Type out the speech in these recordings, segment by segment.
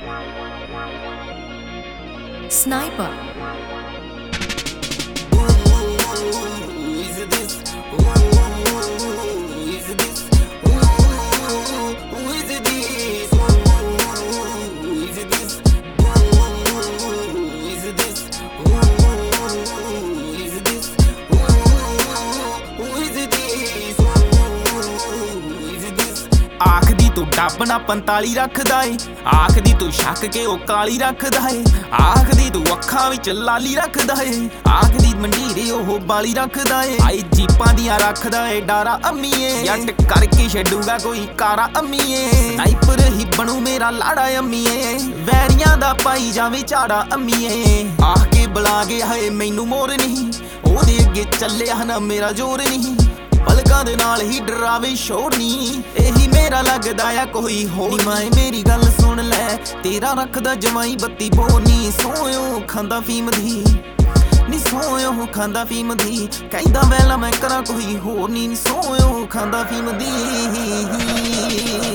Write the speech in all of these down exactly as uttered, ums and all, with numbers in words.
Sniper. आखदी तू dub ना पंताली रखदा ए, आखदी तू शक के ओ काली रखदा ए, आखदी तू अखां विच लाली रखदा ए, आखदी मंडीरे ओह बाली रखदा ए, आई जीपां दियां रखदा ए डारा अम्मीए, जट करके छड्डूगा कोई कारा अम्मीए, स्नाइपर ही बनू मेरा लाड़ा अम्मीए, वैरियां दा पाई जावे झाड़ा अम्मीए, आख के बुला के हाए मैनू मोर नहीं, ओहदे अगे चलिया ना मेरा जोर नहीं, पलकां दे नाल ही डरावे शोर नी, एही मेरा लगदा आ कोई होर नी। माए मेरी गल सुन लै, तेरा रखदा जमाई बत्ती बोनी, सोयो खांदा फीम दी नी, सोयो खांदा फीम दी, कहंदा वेला मैं करा कोई होर नी, सोयो खांदा फीम दी।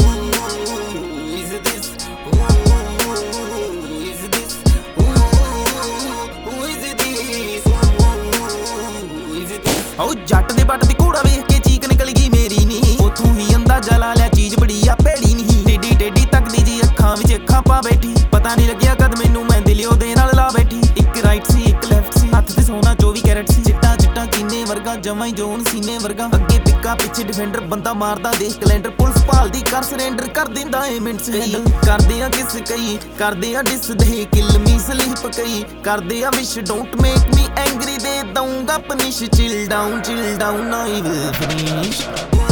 ओ जट दे बट दी घोड़ा वेख के चीक निकल गई मेरी नी, उथों ही अंदाजा ला लिया चीज बड़ी आ भैड़ी नहीं, टेडी टेडी तकदी जी अखां विच अखां पा बैठी, पता नहीं लग्या कद मैनू मैं दिल ओहदे नाल ला बैठी, इक राइट सी इक लेफ्ट सी, हत्थ ते सोना चौबी कैरेट सी, चिट्टा चिट्टा कीने वर्गा जमाई जोन सीने वर्गा, अगे पिक्का पिछे डिफेंडर बंदा मारदा देख कैलेंडर, पुलिस भालदी कर सरेंडर कर दिंदा ए मिंट्स हैंडल, करदे आ किस कई करदे आ डिस दे किल मी स्लीप कई, करदे आ wish don't make me angry, दे दूंगा punish chill down chill down I will finish.